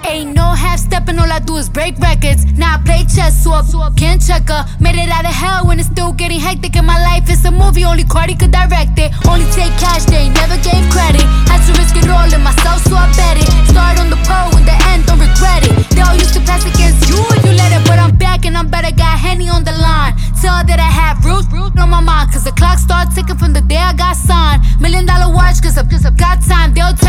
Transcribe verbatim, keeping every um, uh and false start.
Ain't no half stepping, all I do is break records. Now I play chess, so I can't checker. Made it out of hell when it's still getting hectic. In my life, it's a movie, only Cardi could direct it. Only take cash, they never gave credit. Had to risk it all in myself, so I bet it. Start on the pole, in the end, don't regret it. They all used to pass against you if you let it, but I'm back and I'm better. Got Henny on the line. Tell her that I have roots on my mind, cause the clock starts ticking from the day I got signed. Million dollar watch, cause I've got time. They'll tell